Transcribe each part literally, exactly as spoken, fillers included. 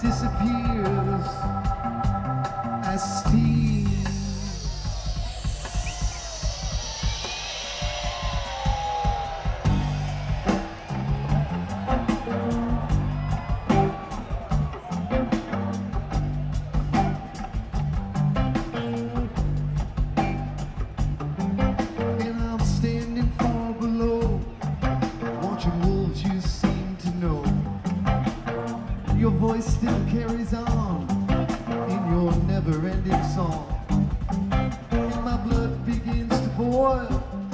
disappears as steam. Your voice still carries on in your never-ending song. And my blood begins to boil,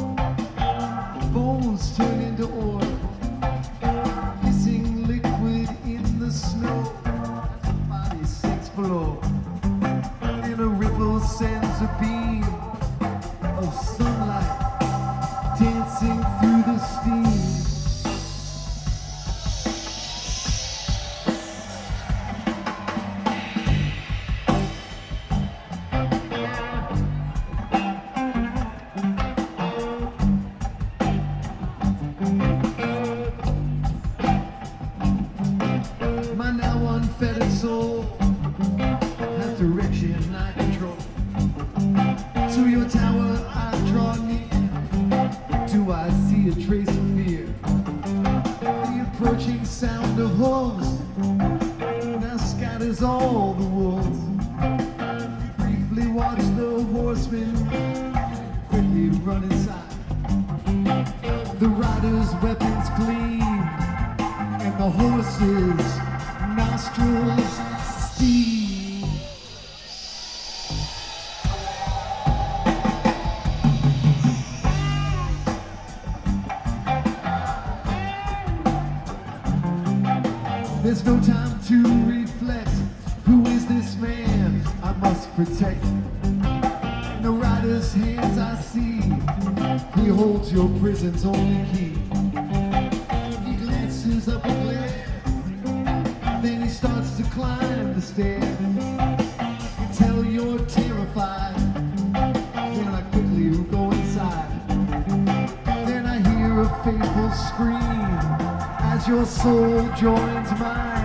bones turn into oil, hissing liquid in the snow as the body sinks below. And a ripple sends a beam of sunlight dancing through the steam. Unfettered soul has direction I control. To your tower I draw near. Do I see a trace of fear? The approaching sound of hooves now scatters all the wolves. Briefly watch the horsemen quickly run inside. The riders' weapons gleam and the horses' nostrils steam. There's no time to reflect. Who is this man I must protect? In the rider's hands I see he holds your prison's only key. He glances up a glare, then he starts to climb the stairs. You tell you're terrified, then I quickly go inside. Then I hear a faithful scream as your soul joins mine.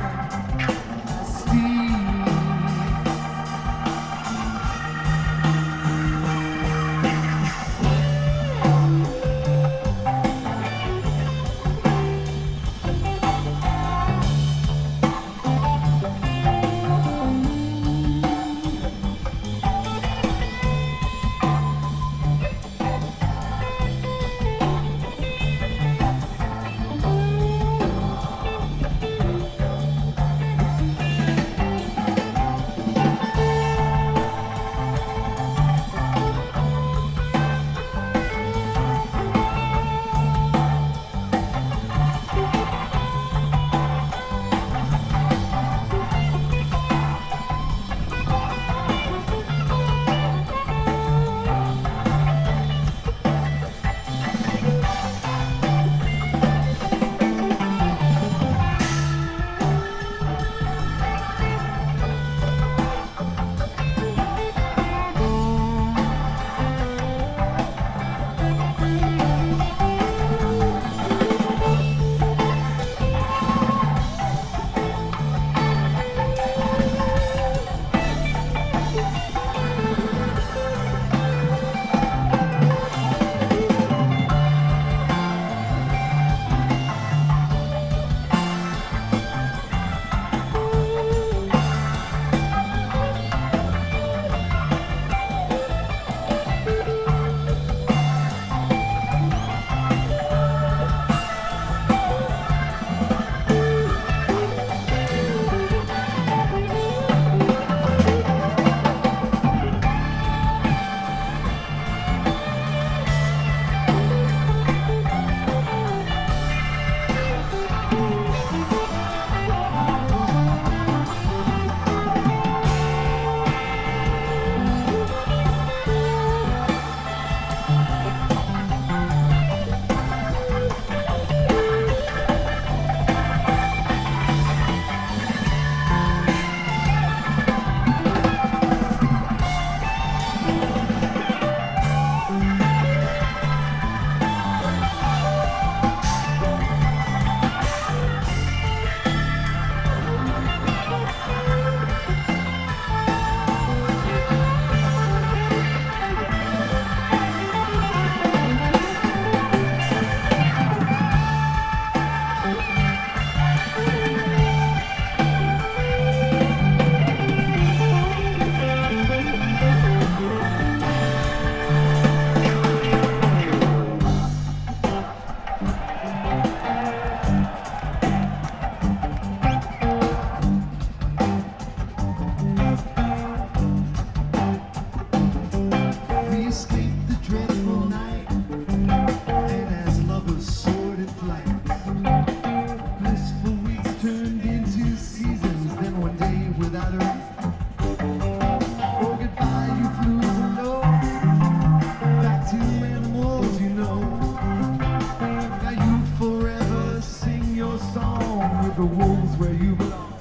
the wolves where you belong.